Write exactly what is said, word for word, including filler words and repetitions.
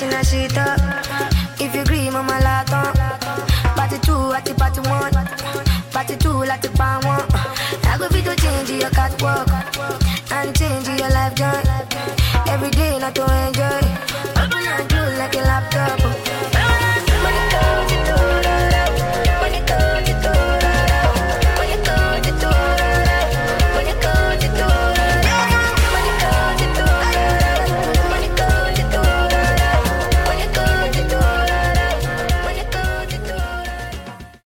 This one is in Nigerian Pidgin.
in a shit up. If you agree, mama laton. Party two, at the party one. Party two, like the pan one. I go fit to change your catwalk and change your life joy. Every day, not to